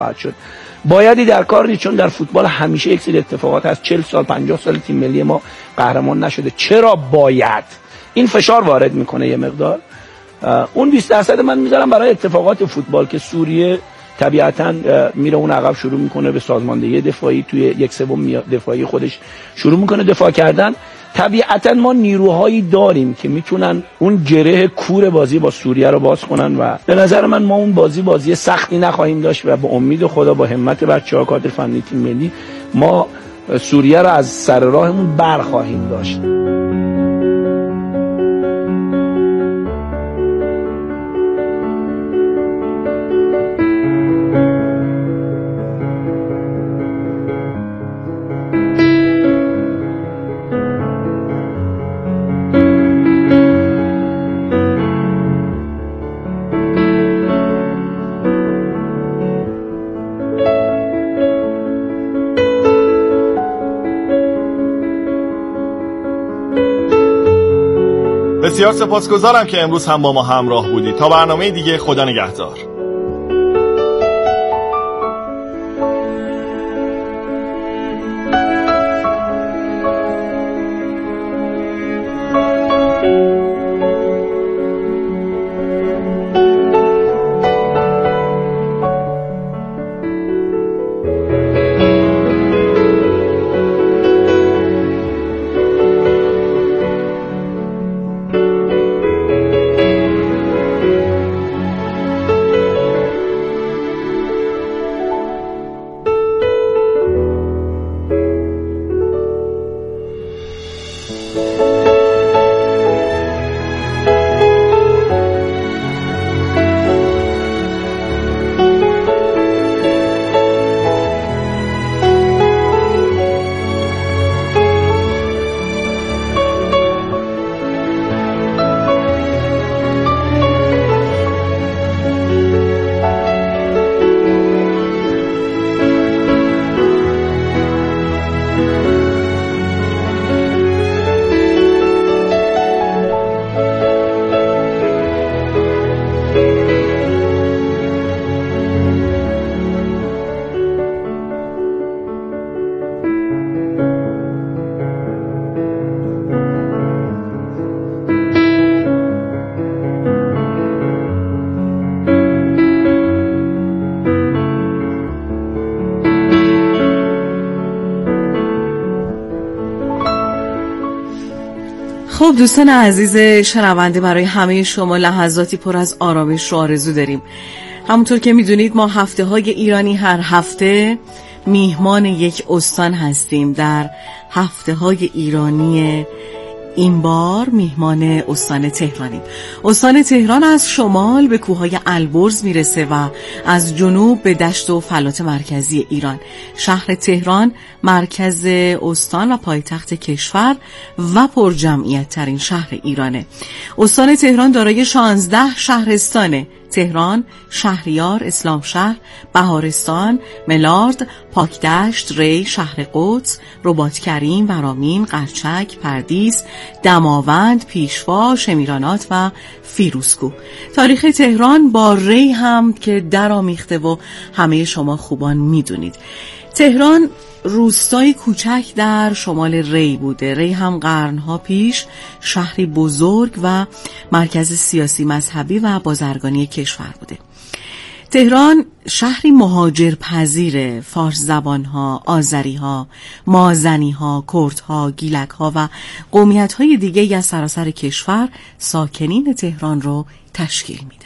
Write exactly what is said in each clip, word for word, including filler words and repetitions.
خواهد شد. بایدی در کار نیست، چون در فوتبال همیشه یک سری اتفاقات هست. چهل سال پنجاه سال تیم ملی ما قهرمان نشده. چرا باید؟ این فشار وارد میکنه یه مقدار. اون بیست درصد من میذارم برای اتفاقات فوتبال که سوریه طبیعتاً میره اون عقب شروع میکنه به سازماندهی دفاعی، توی یک سوم دفاعی خودش شروع میکنه دفاع کردن. طبیعتاً ما نیروهایی داریم که میتونن اون گره کور بازی با سوریه رو باز کنن و به نظر من ما اون بازی بازی سختی نخواهیم داشت و با امید خدا با همت بچه‌ها کادر فنی تیم ملی ما سوریه رو از سر راهمون برخواهیم داشت. بسیار سپاسگزارم که امروز هم با ما همراه بودید. تا برنامه دیگه، خدا نگهدار. خب دوستان عزیز شنونده، برای همه شما لحظاتی پر از آرامش رو آرزو داریم. همونطور که میدونید ما هفته های ایرانی هر هفته میهمان یک استان هستیم. در هفته های ایرانی این بار میهمان استان تهرانیم. استان تهران از شمال به کوههای البرز میرسه و از جنوب به دشت و فلات مرکزی ایران. شهر تهران مرکز استان و پایتخت کشور و پر جمعیت ترین شهر ایرانه. استان تهران دارای شانزده شهرستانه: تهران، شهریار، اسلامشهر، بهارستان، ملارد، پاکدشت، ری، شهر قدس، رباطکریم، ورامین، قرچک، پردیس، دماوند، پیشوا، شمیرانات و فیروزکوه. تاریخ تهران با ری هم که درآمیخته و همه شما خوبان میدونید. تهران روستای کوچک در شمال ری بوده. ری هم قرنها پیش شهری بزرگ و مرکز سیاسی، مذهبی و بازرگانی کشور بوده. تهران شهری مهاجر پذیر فارس زبانها، آذریها، مازنیها، کردها، گیلکها و قومیت‌های دیگه از سراسر کشور ساکنین تهران رو تشکیل میدن.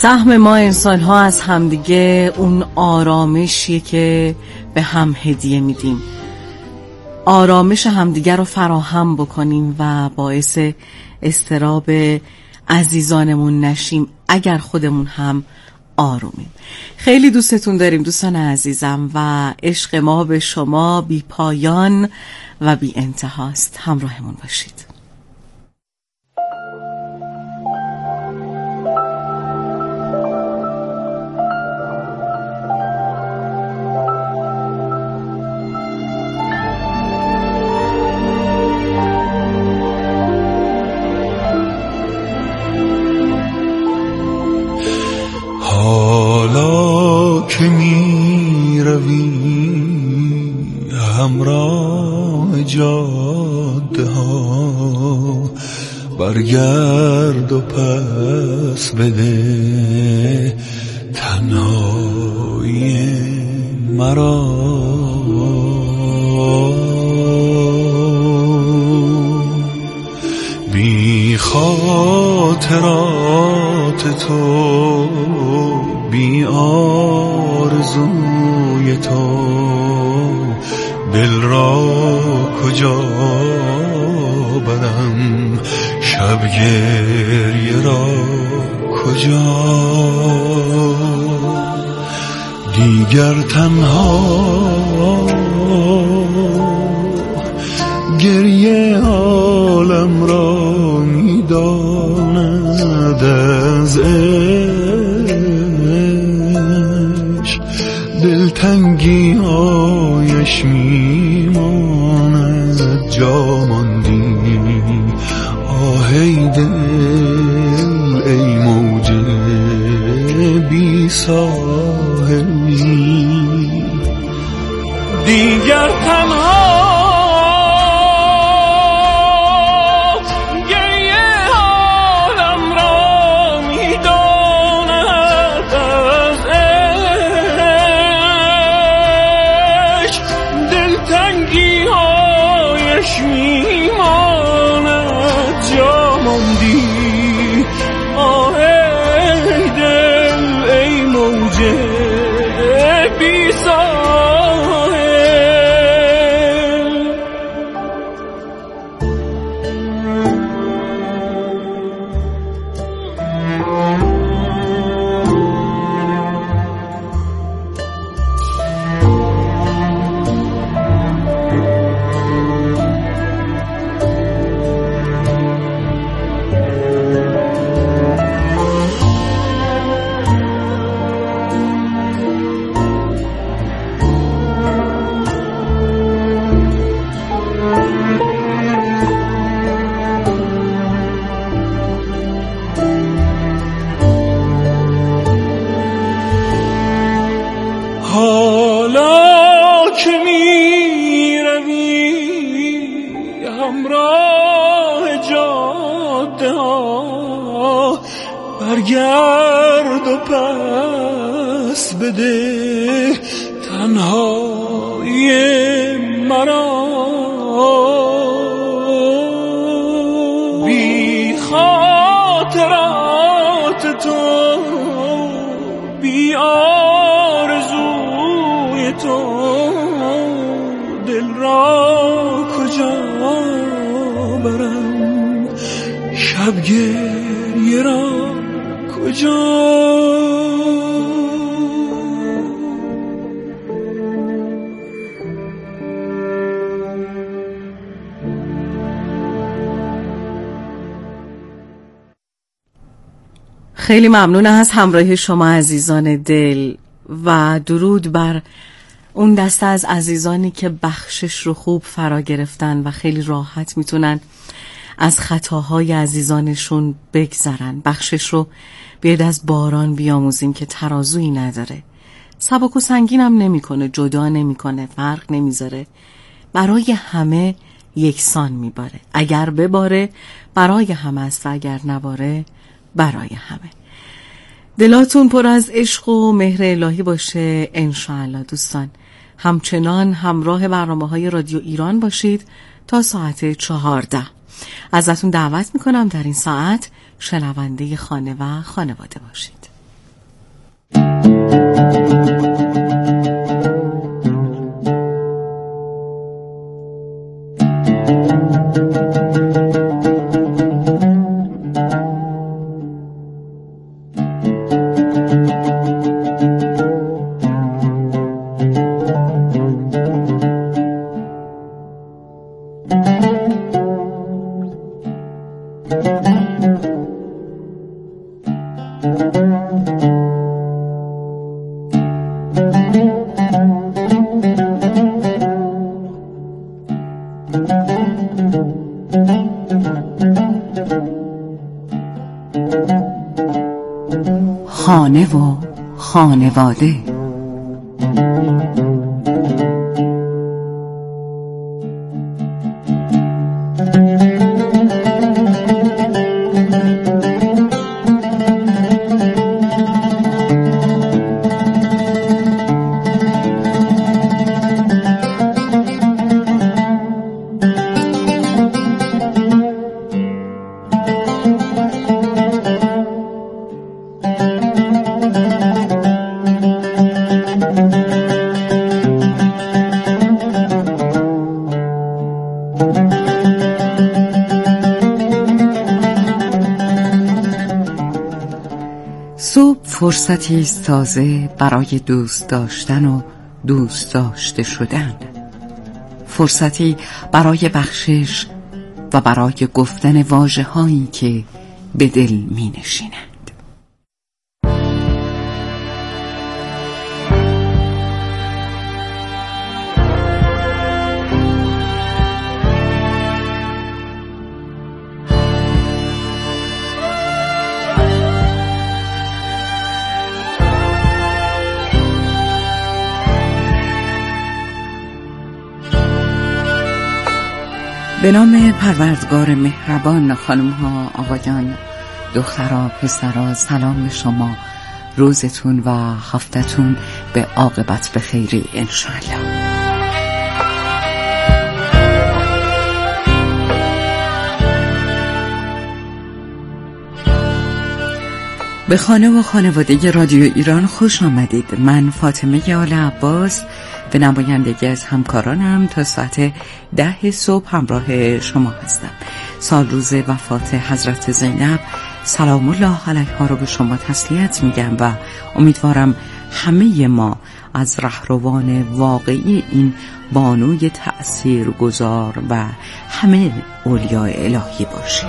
سهم ما انسان ها از همدیگه اون آرامشیه که به هم هدیه میدیم، آرامش همدیگه رو فراهم بکنیم و باعث اضطراب عزیزانمون نشیم اگر خودمون هم آرومیم. خیلی دوستتون داریم دوستان عزیزم و عشق ما به شما بی پایان و بی انتهاست. همراهمون باشید. حالا که می روی همراه جاده ها، برگرد و پس بده تنهایی مرا. بی خاطرات تو، بی آرزوی تو، دل را کجا برم، شب گریه را کجا. دیگر تنها گریه عالم را میداند، از عشق دلتنگی هایش میماند. جا ماندی آهی دل ای موج بی ساحلی. دیگر تنها برگرد و پس بده تنهایی مرا. بی خاطرات تو، بی آرزوی تو، دل را کجا برم، شب گریه را کجا. خیلی ممنون از همراهی شما عزیزان دل و درود بر اون دسته از عزیزانی که بخشش رو خوب فرا گرفتن و خیلی راحت میتونن از خطاهای عزیزانشون بگذرن. بخشش رو بیاید از باران بیاموزیم که ترازویی نداره، سبک و سنگینم نمیکنه، جدا نمیکنه، فرق نمیذاره، برای همه یکسان میباره. اگر بباره برای همه است و اگر نباره برای همه. دلاتون پر از عشق و مهر الهی باشه انشاءالله دوستان. همچنان همراه برنامه‌های رادیو ایران باشید تا ساعت چهارده. ازتون دعوت میکنم در این ساعت شنونده خانه و خانواده باشید. خانه و خانواده. صبح فرصتی است تازه برای دوست داشتن و دوست داشته شدن، فرصتی برای بخشش و برای گفتن واژه‌هایی که به دل می نشینند. به نام پروردگار مهربان، خانم ها، آقایان، دخترها، پسرها، سلام شما. روزتون و هفتتون به عاقبت به خیری انشاءالله. به خانه و خانواده رادیو ایران خوش آمدید. من فاطمه آل عباس به نمایندگی از همکارانم تا ساعت ده صبح همراه شما هستم. سال روز وفات حضرت زینب سلام الله علیها رو به شما تسلیت میگم و امیدوارم همه ما از رهروان واقعی این بانوی تأثیرگذار و همه اولیاء الهی باشیم.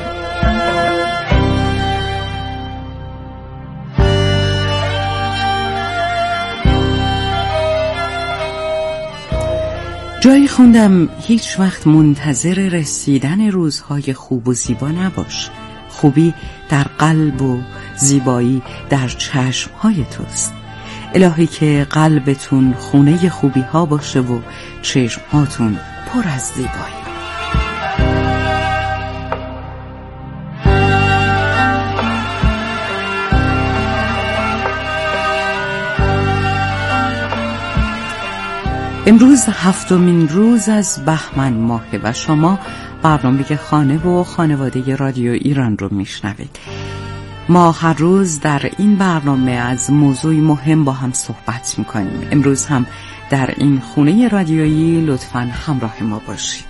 جایی خوندم هیچ وقت منتظر رسیدن روزهای خوب و زیبا نباش. خوبی در قلب و زیبایی در چشمهای توست. الهی که قلبتون خونه خوبی ها باشه و چشمهاتون پر از زیبایی. امروز هفتمین روز از بهمن ماهه و شما برنامه خانه و خانواده رادیو ایران رو میشنوید. ما هر روز در این برنامه از موضوعی مهم با هم صحبت میکنیم. امروز هم در این خونه رادیویی لطفاً همراه ما باشید.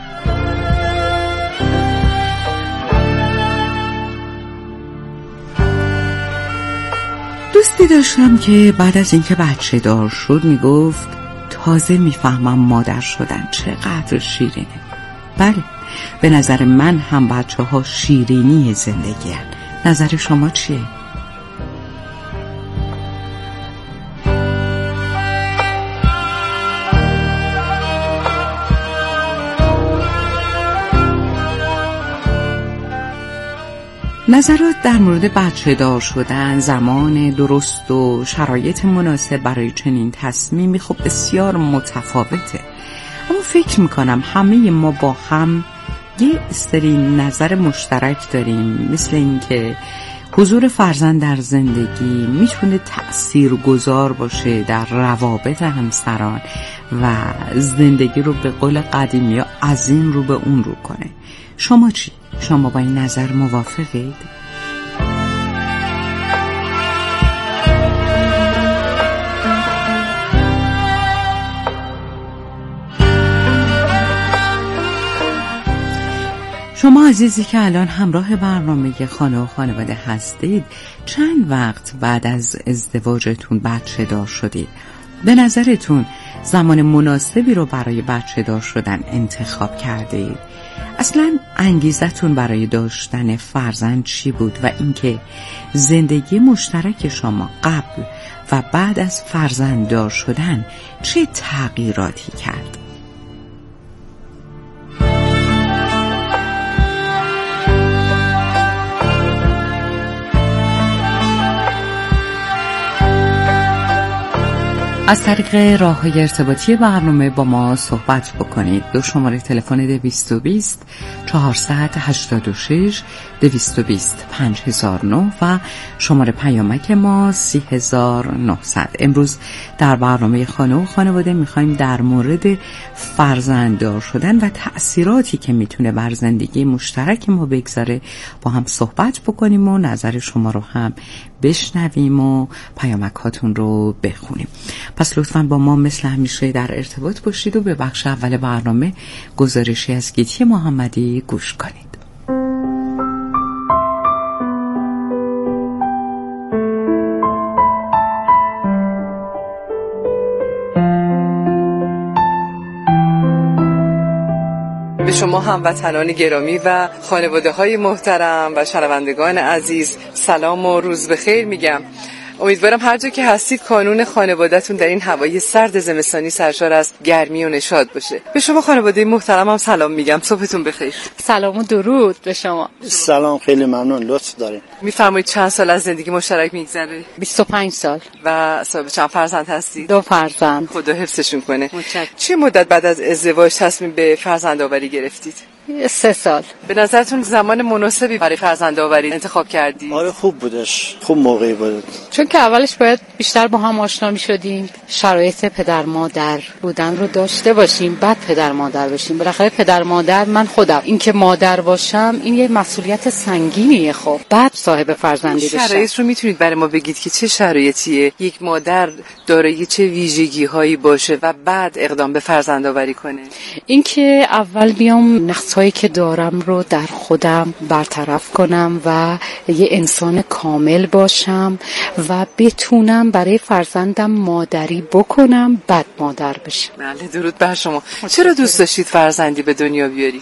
دوستی داشتم که بعد از اینکه بچه دار شد میگفت تازه میفهمم مادر شدن چقدر شیرینه. بله، به نظر من هم بچه ها شیرینی زندگی هن. نظر شما چیه؟ نظرات در مورد بچه دار شدن، زمان درست و شرایط مناسب برای چنین تصمیمی خب بسیار متفاوته، اما فکر میکنم همه ما با هم یه سری نظر مشترک داریم، مثل اینکه حضور فرزند در زندگی میتونه تأثیرگذار باشه در روابط همسران و زندگی رو به قول قدیمی ها از این رو به اون رو کنه. شما چی؟ شما با این نظر موافقید؟ شما عزیزی که الان همراه برنامه خانه و خانواده هستید، چند وقت بعد از ازدواجتون بچه دار شدید؟ به نظرتون زمان مناسبی رو برای بچه دار شدن انتخاب کردید؟ اصلا انگیزتون برای داشتن فرزند چی بود و اینکه زندگی مشترک شما قبل و بعد از فرزند دار شدن چه تغییراتی کرد؟ از طریق راه‌های ارتباطی برنامه با ما صحبت بکنید. دو شماره تلفن دویست و بیست چهارصد و هشتاد و شش دویست و بیست پنج هزار و نه و شماره پیامک ما سی هزار و نهصد. امروز در برنامه خانه و خانواده میخوایم در مورد فرزنددار شدن و تأثیراتی که میتونه بر زندگی مشترک ما بگذاره با هم صحبت بکنیم و نظر شما رو هم بشنویم و پیامکاتون رو بخونیم. پس لطفاً با ما مثل همیشه در ارتباط باشید و به بخش اول برنامه گزارشی از گیتی محمدی گوش کنید. به شما هموطنان گرامی و خانواده های محترم و شنوندگان عزیز سلام و روز بخیر میگم. امیدوارم هر جا که هستید کانون خانواده‌تون در این هوای سرد زمستانی سرشار از گرمی و نشاط باشه. به شما خانواده محترمم سلام میگم. صبحتون بخیر. سلام و درود به شما. سلام، خیلی ممنون، لطف دارین. میفرمایید چند سال از زندگی مشترک میگذره؟ بیست و پنج سال. و صاحب چند فرزند هستید؟ دو فرزند. خدا حفظشون کنه. متشکرم. چه مدت بعد از ازدواج تصمیم به فرزندآوری گرفتید؟ سه سال. به نظرتون زمان مناسبی برای فرزندآوری انتخاب کردید؟ آره خوب بودش، خوب موقعی بود. چون که اولش باید بیشتر با هم آشنا می‌شدیم، شرایط پدر مادر بودن رو داشته باشیم، بعد پدر مادر بشیم. بالاخره پدر مادر من خودم، این که مادر باشم این یه مسئولیت سنگینیه. خب بعد صاحب فرزندی بشم. شرایط رو میتونید برای ما بگید که چه شرایطیه یک مادر دارای چه ویژگی‌هایی باشه و بعد اقدام به فرزندآوری کنه؟ این که اول بیام نقص‌هایی که دارم رو در خودم برطرف کنم و یه انسان کامل باشم و بتونم برای فرزندم مادری بکنم، بعد مادر بشم. بله، درود بر شما. چرا دوست داشتید فرزندی به دنیا بیارید؟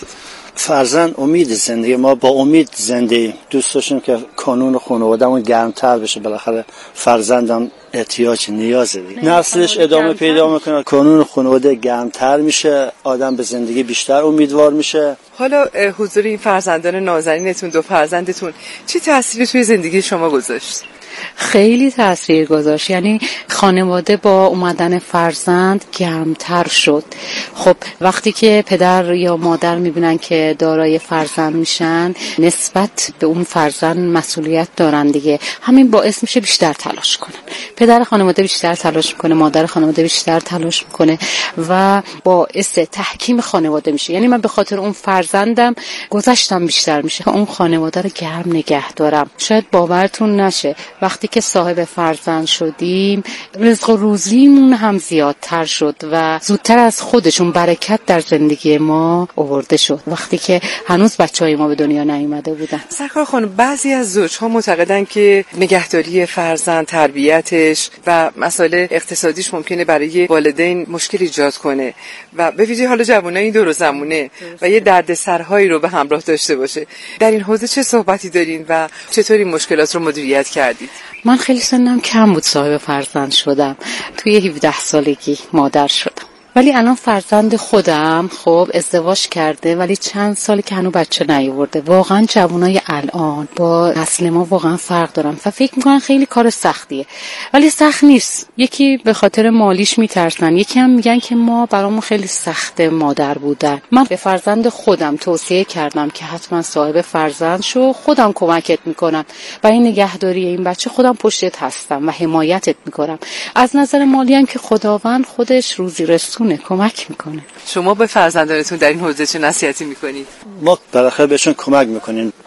فرزند امید زندگی، ما با امید زندگی دوست داشتیم که کانون خانواده‌مون گرمتر بشه. بالاخره فرزندم احتیاج نیازه دیگه، نسلش ادامه پیدا میکنه، کانون خانواده گرمتر میشه، آدم به زندگی بیشتر امیدوار میشه. حالا حضور این فرزندان نازنینتون، دو فرزندتون، چه تأثیری توی زندگی شما گذاشت؟ خیلی تأثیر گذاشت. یعنی خانواده با اومدن فرزند گرمتر شد. خب وقتی که پدر یا مادر میبینن که دارای فرزند میشن، نسبت به اون فرزند مسئولیت دارن دیگه، همین باعث میشه بیشتر تلاش کنن. پدر خانواده بیشتر تلاش میکنه، مادر خانواده بیشتر تلاش میکنه و باعث تحکیم خانواده میشه. یعنی من به خاطر اون فرزندم گذشتم بیشتر میشه، اون خانواده رو گرم نگه دارم. شاید باورتون نشه وقتی که صاحب فرزند شدیم رزق و روزیمون هم زیادتر شد و زودتر از خودشون برکت در زندگی ما آورده شد، وقتی که هنوز بچهای ما به دنیا نیومده بودن. سرکار خانم، بعضی از زوجها معتقدن که نگهداری فرزند، تربیتش و مسائل اقتصادیش ممکنه برای والدین مشکل ایجاد کنه و به ویژه حال جوانای این دور و زمونه و یه دردسرهایی رو به همراه داشته باشه. در این حوزه چه صحبتی دارین و چطور این مشکلات رو مدیریت کردید؟ من خیلی سنم کم بود صاحب فرزند شدم. توی هفده سالگی مادر شدم. ولی الان فرزند خودم خب ازدواج کرده ولی چند سالی که هنوز بچه نیاورده. واقعا جوانای الان با نسل ما واقعا فرق دارن و فکر میکنن خیلی کار سختیه، ولی سخت نیست. یکی به خاطر مالیش میترسن، یکی هم میگن که ما برامون خیلی سخته مادر بودن. من به فرزند خودم توصیه کردم که حتما صاحب فرزند شو، خودم کمکت میکنم برای نگهداری این بچه، خودم پشتت هستم و حمایتت میکنم. از نظر مالی هم که خداوند خودش روزی رسون کمک میکنه. شما به فرزندانتون در این حوزه چه نصیحتی میکنید؟ ما بالاخره بهشون کمک میکنیم.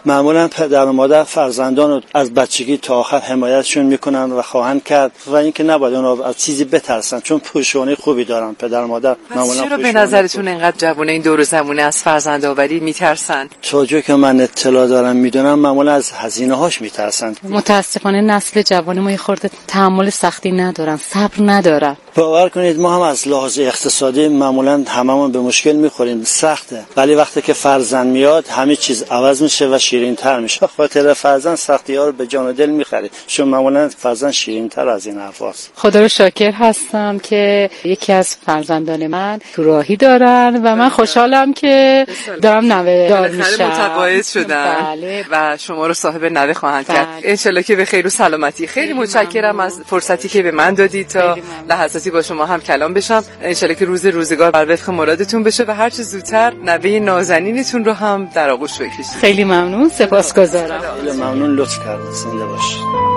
معمولا پدر و مادر فرزندان رو از بچگی تا آخر حمایتشون میکنن و خواهند کرد و اینکه نباید اونا از چیزی بترسن، چون پوشونه خوبی دارن پدر و مادر. معمولا چرا به نظرتون اینقدر جوونه این دور و زمونه از فرزندآوری میترسن؟ تا جایی که من اطلاع دارم میدونم معمولا از هزینه هاش میترسن. متاسفانه نسل جوان ما یه خورده تحمل سختی ندارن، صبر ندارن. باور کنید ما هم از لحاظ اقتصادی معمولا هممون به مشکل میخوریم، سخته، ولی وقتی که فرزند میاد همه چیز عوض میشه و شیرین‌تر میشه. خاطر فرزند سختی‌ها رو به جان و دل میخرید، چون معمولا فرزند شیرین‌تر از این حرفاست. خدا رو شاکر هستم که یکی از فرزندان من تو راهی دارن و من خوشحالم که دارم نوه دار میشم. متقاعد شدن بله. و شما رو صاحب نوه خواهند بله. کرد. انشالله که به خیر و سلامتی. خیلی متشکرم از فرصتی که به من دادید تا لحظاتی با شما هم کلام بشم. انشالله که روز روزگار بر وفق مرادتون بشه و هر چه زودتر نوه نازنینتون رو هم در آغوش بکشید. خیلی ممنون، سپاسگزارم. خیلی ممنون، لطف کردید. زنده باشید.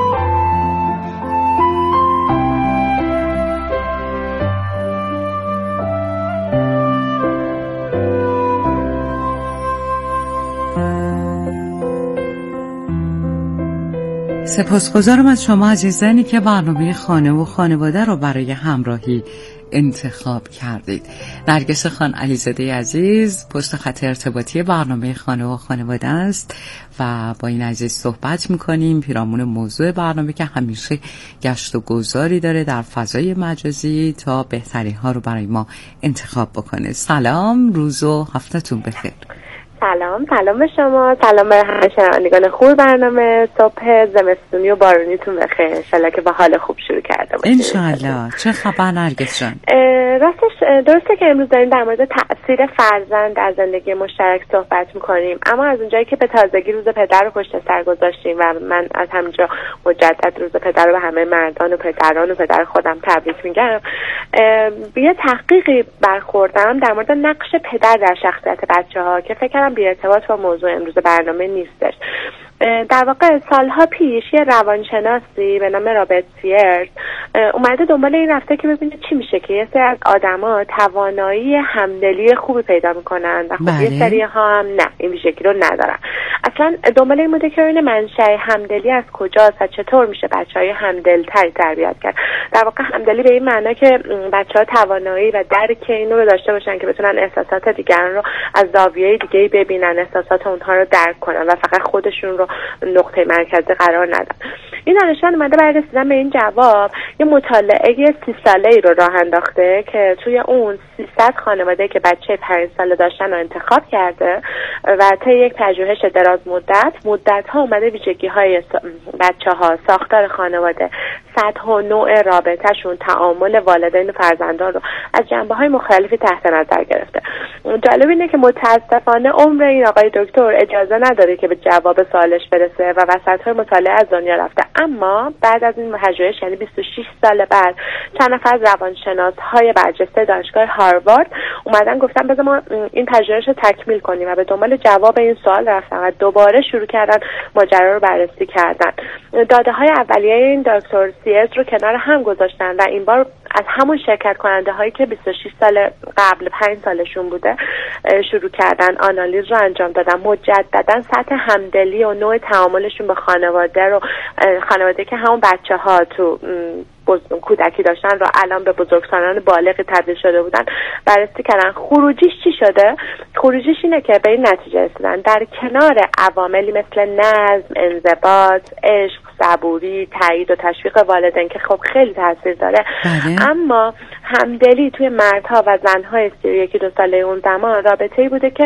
سپاسگزارم از شما عزیزانی که برنامه خانه و خانواده رو برای همراهی انتخاب کردید. نرگس خان علیزاده عزیز پشت خط ارتباطی برنامه خانه و خانواده است و با این عزیز صحبت میکنیم پیرامون موضوع برنامه که همیشه گشت و گذاری داره در فضای مجازی تا بهترین ها رو برای ما انتخاب بکنه. سلام، روز و هفته‌تون بخیر. سلام، سلام به شما، سلام به همه شنوندگان خوب برنامه. صبح زمستونی و بارونیتون بخیر. انشالله که با حال خوب شروع کرده باشید. انشالله. چه خبر نرگس جان؟ راستش درسته که امروز داریم در مورد تأثیر فرزند در زندگی مشترک صحبت میکنیم، اما از اونجایی که به تازگی روز پدر رو پشت سر گذاشتیم و من از همینجا مجدد روز پدر رو به همه مردان و پدران و پدر خودم تبریک میگم، یه تحقیقی برخوردم در مورد نقش پدر در شخصیت بچه ها که فکر کنم بی ارتباط با موضوع امروز برنامه نیستش. در واقع سالها پیش یه روانشناسی به نام رابرت سیرز اومده دنبال این رفته که ببینه چی میشه که یه سری از آدما توانایی همدلی خوبی پیدا میکنن و خب بله. یه سری ها هم نه، این ویژگی رو ندارن. اصلا دنبال این بوده که این منشأ همدلی از کجاست و چطور میشه بچهای همدلتری تربیت کرد. در واقع همدلی به این معنا که بچه‌ها توانایی و درک اینو رو داشته باشن که بتونن احساسات دیگران رو از زاویه دیگه‌ای ببینن، احساسات اونها رو درک کنن و فقط خودشون رو نقطه مرکزی قرار ندن. این دانشمند اومده برای رسیدن به این جواب یه مطالعه سی ساله‌ای رو راه انداخته که توی اون سیصد خانواده که بچه پنج ساله داشتن رو انتخاب کرده و طی یک پژوهش دراز مدت مدت‌ها اومده ویژگی‌های بچه‌ها، ساختار خانواده، سطح و نوع رابطه‌شون، تعامل والدین و فرزندان رو از جنبه‌های مختلفی تحت نظر گرفته. جالب اینه که متأسفانه عمر این آقای دکتر اجازه نداره که به جواب سوالش برسه و وسط‌های مطالعه از دنیا رفته، اما بعد از این پژوهش یعنی بیست و شش سال بعد چند نفر از روانشناس‌های برجسته دانشگاه هاروارد اومدن گفتن بذار ما این پژوهش رو تکمیل کنیم و به دنبال جواب این سوال رفتن و دوباره شروع کردن ماجرا رو بررسی کردن. داده‌های اولیه این دکتر سیرز رو کنار هم گذاشتن و این بار از همون شرکت کننده هایی که بیست و شش سال قبل پنج سالشون بوده شروع کردن آنالیز رو انجام دادن. مجددا سطح همدلی و نوع تعاملشون با خانواده رو، خانواده که همون بچه ها تو کودکی داشتن رو الان به بزرگسالان بالغی تبدیل شده بودن بررسی کردن. خروجیش چی شده؟ خروجیش اینه که به این نتیجه رسیدن در کنار عواملی مثل نظم، انضباط، عشق، صبوری، تایید و تشویق والدین که خب خیلی تاثیر داره، بله. اما همدلی توی مردها و زنهای سی و یک دو ساله اون زمان رابطه‌ای بوده که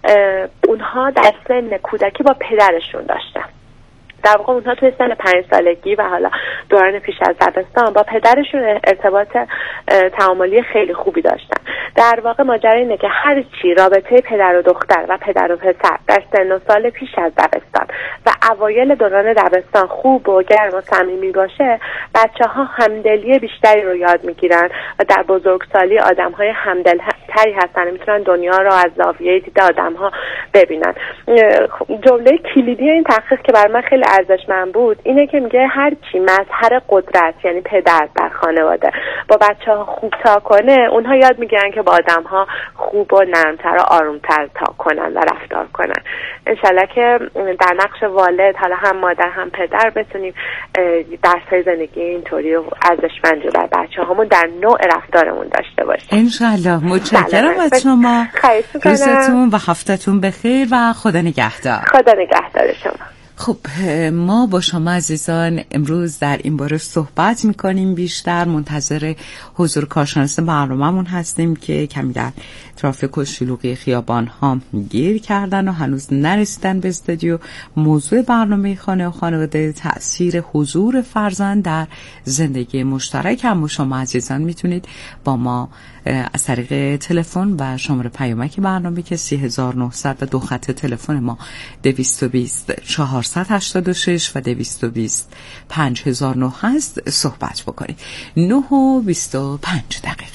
اونها در سن کودکی با پدرشون داشتن. در واقع اونها توی سن پنج سالگی و حالا دوران پیش از دبستان با پدرشون ارتباط تعاملی خیلی خوبی داشتن. در واقع ماجرا اینه که هر چی رابطه پدر و دختر و پدر و پسر در سن و سال پیش از دبستان و اوایل دوران دبستان خوب و گرم و صمیمی باشه، بچه‌ها همدلی بیشتری رو یاد میگیرن و در بزرگسالی آدم‌های همدلتری هستن، میتونن دنیا رو از زاویه دید آدم‌ها ببینن. جمله کلیدی این تحقیق که برای من خیلی ارزشمند بود اینه که میگه هر کی مظهر قدرت یعنی پدر در خانواده با بچه‌ها خوب تا کنه، اونها یاد میگیرن که با آدم‌ها خوب و نرمتر و آرومتر تا کنن و رفتار کنن. انشالله که در نقش والد، حالا هم مادر هم پدر، بتونیم درس‌های زندگی اینطوری و ارزشمندی رو برای بچه‌هامون در نوع رفتارمون داشته باشیم. انشالله. متشکرم از شما. روزتون و هفته‌تون بخیر و خدا نگهدار. خدا نگهدار شما. خب ما با شما عزیزان امروز در این باره صحبت میکنیم، بیشتر منتظر حضور کارشناس برنامه‌مون هستیم که کمی در ترافیک و شلوغی خیابان ها گیر کردن و هنوز نرسیدن به استودیو. موضوع برنامه خانه و خانواده، تأثیر حضور فرزند در زندگی مشترک. هم شما عزیزان میتونید با ما از طریق تلفن و شماره پیامک برنامه که سی هزار و نهصد و دو خط تلفن ما دویست و بیست چهارصد و هشتاد و شش و دویست و بیست پنج هزار و نه هست صحبت بکنید. نه و بیست و پنج دقیقه.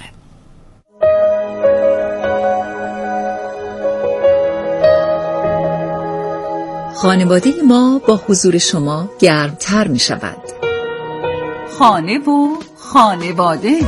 خانواده ما با حضور شما گرمتر می شود. خانه و خانواده.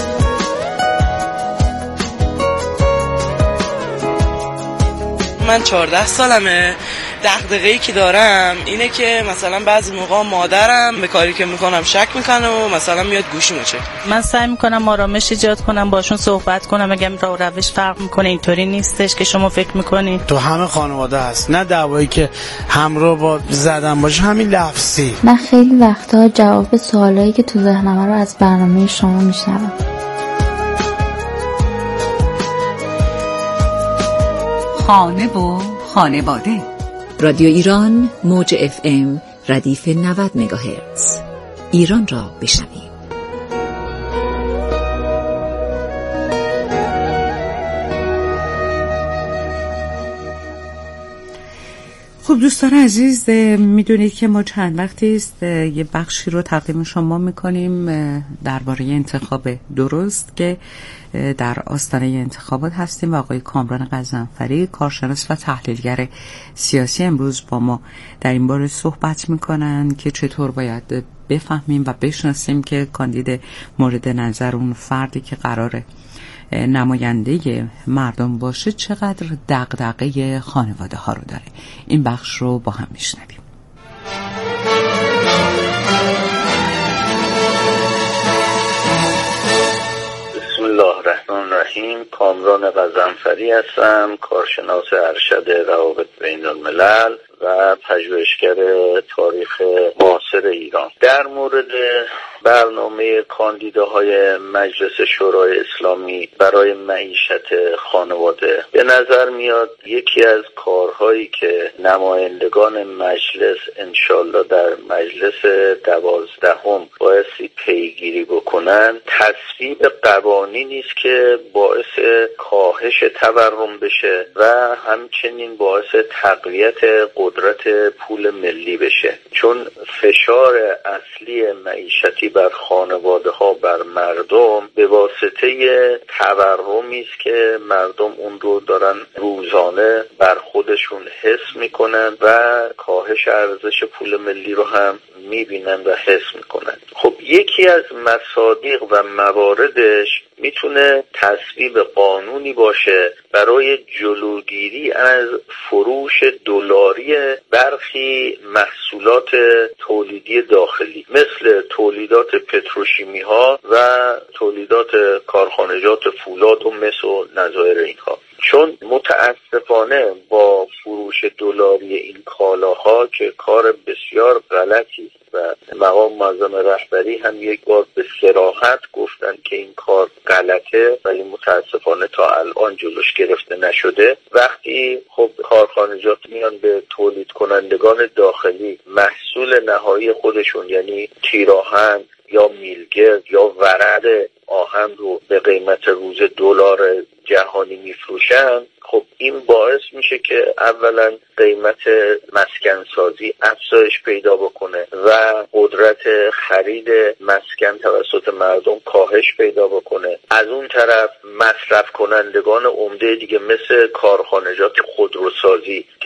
من چهارده سالمه. دغدغه‌ای که دارم اینه که مثلا بعضی موقع مادرم به کاری که میکنم شک میکنه و مثلا میاد گوشیمو چک. من سعی میکنم آرامش ایجاد کنم، باشون صحبت کنم، بگم راه و روش فرق میکنه، اینطوری نیستش که شما فکر میکنی. تو همه خانواده هست، نه دعوایی که همراه با زدن باشه، همین لفظی. من خیلی وقتا جواب سوالایی که تو ذهنم رو از برنامه شما میشنوم. خانه و خانواده. رادیو ایران موج اف ام ردیف نود مگاهرتز. ایران را بشنوید. خب دوستان عزیز، میدونید که ما چند وقتی است یه بخشی رو تقدیم شما میکنیم درباره انتخاب درست که در آستانه انتخابات هستیم و آقای کامران غضنفری، کارشناس و تحلیلگر سیاسی، امروز با ما در این باره صحبت میکنن که چطور باید بفهمیم و بشناسیم که کاندید مورد نظر، اون فردی که قراره نماینده مردم باشه، چقدر دغدغه خانواده ها رو داره. این بخش رو با هم میشنویم. بسم الله الرحمن الرحیم. کامران غضنفری هستم، کارشناس ارشد روابط بین الملل و پژوهشگر تاریخ معاصر ایران. در مورد برنامه کاندیداهای مجلس شورای اسلامی برای معیشت خانواده، به نظر میاد یکی از کارهایی که نمایندگان مجلس انشالله در مجلس دوازدهم بایستی پیگیری بکنن، تصویب قوانینی است که باعث کاهش تورم بشه و همچنین باعث تقویت قدرت پول ملی بشه، چون فشار اصلی معیشتی بر خانواده ها، بر مردم، به واسطه تورمی است که مردم اون رو دارن روزانه بر خودشون حس میکنن و کاهش ارزش پول ملی رو هم میبینن و حس میکنن. خب یکی از مصادیق و مواردش میتونه تصویب قانونی باشه برای جلوگیری از فروش دلاری برخی محصولات تولیدی داخلی، مثل تولیدات پتروشیمی ها و تولیدات کارخانجات فولاد و مس و نظایر اینها. چون متاسفانه با فروش دلاری این کالاها که کار بسیار غلطی و مقام معظم رهبری هم یک بار به صراحت گفتن که این کار غلطه، ولی متاسفانه تا الان جلوش گرفته نشده. وقتی خب کارخانجات میان به تولید کنندگان داخلی محصول نهایی خودشون، یعنی تیراهن یا میلگرد یا ورد آهن رو به قیمت روز دلار جهانی میفروشن، خب این باعث میشه که اولا قیمت مسکن سازی افزایش پیدا بکنه و قدرت خرید مسکن توسط مردم کاهش پیدا بکنه. از اون طرف مصرف کنندگان عمده دیگه مثل کارخانجات خودروسازی